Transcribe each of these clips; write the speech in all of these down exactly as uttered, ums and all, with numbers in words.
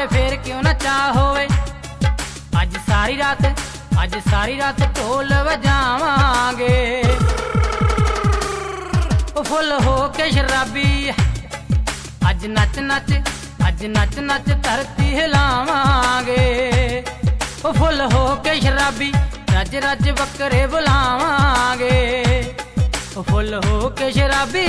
होवे फिर क्यों ना चा होवे। अज सारी रात अज सारी रात ढोल वजावांगे, फुल हो के शराबी। अज नच नच अज नच नच धरती हिलावांगे, फुल हो के शराबी। रज रज बकरे बुलावांगे, फुल हो के शराबी।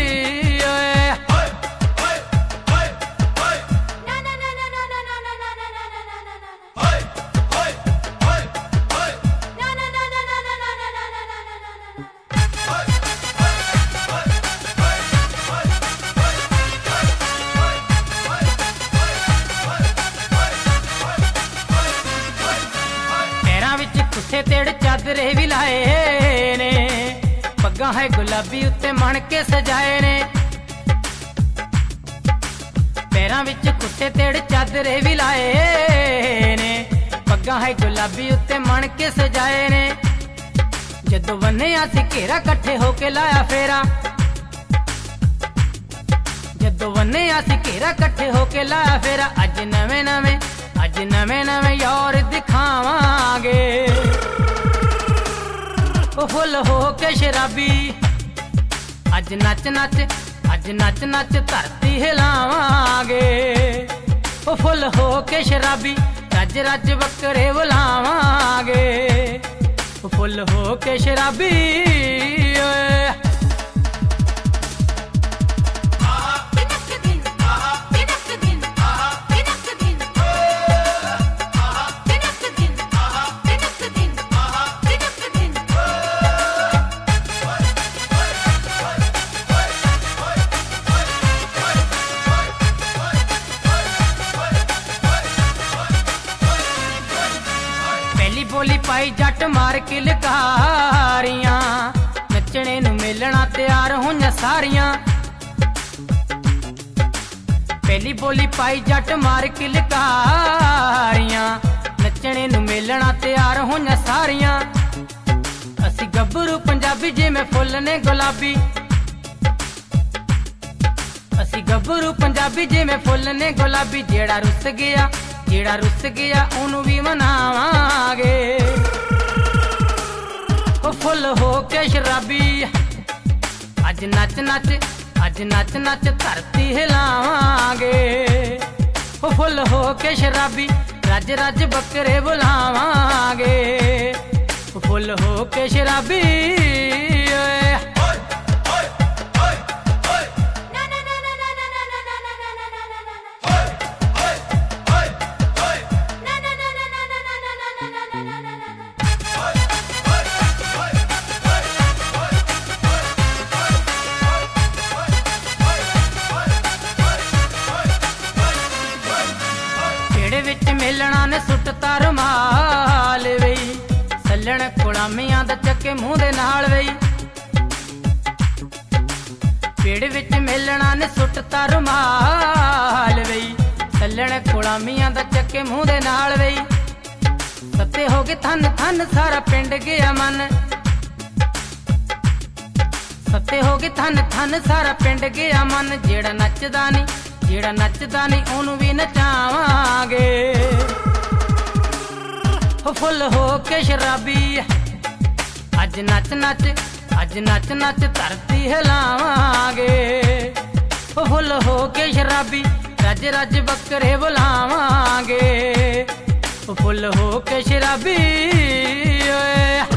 कुत्थे तेड़ चादरे भी लाए ने, पग्गा है गुलाबी उत्ते मन के सजाए ने। पैरां विच कुत्थे तेड़ चादरे भी लाए ने, पग्गा है गुलाबी उत्ते मन के सजाए ने। जदों बन्निया सी घेरा कट्ठे होके लाया फेरा, जदों बन्निया सी घेरा कट्ठे होके लाया फेरा। अज नवे नवे अज नवे नवे यार दिखावांगे, फुल हो के शराबी। अज नच नच अज नच नच धरती हिलावांगे, फुल हो के शराबी। रज रज बकरे बुलावांगे, फुल हो के शराबी। बोली पाई जट मार के लकारियां, नचने नू मिलना तैयार होइयां सारियां। पहली बोली पाई जट मार के लकारियां, नचने नू मिलना तैयार होइयां सारियां। असी गब्बरू पंजाबी जिवें फुल ने गुलाबी, असी गब्बरू पंजाबी जिवें फुल ने गुलाबी। जेड़ा रुस गया जेड़ा रुस गया ओनू भी मनावांगे, फुल हो के शराबी। अज नच नच अज नच नच धरती हिलावांगे, फुल हो के शराबी। रज रज बकरे बुलावांगे, फुल हो के शराबी। मिलना ने सुटता रुमाल वई, सल्लण गुलामियां दा चक्के मुंह दे नाल वई। पेड़ विच मिलना ने सुटता रुमाल वई, सल्लण गुलामियां दा चक्के मुंह दे नाल वई। सत्ते हो गए थन थन सारा पिंड गया मन, सत्ते हो गए थन थन सारा पिंड गया मन। जेड़ा नचदा नी जेड़ा नचदा नी ओनू भी नचावांगे, फुल हो के शराबी। अज नच नच अज नच नच धरती हिलावांगे, फुल हो के शराबी। रज रज बकरे बुलावांगे, फुल हो के शराबी।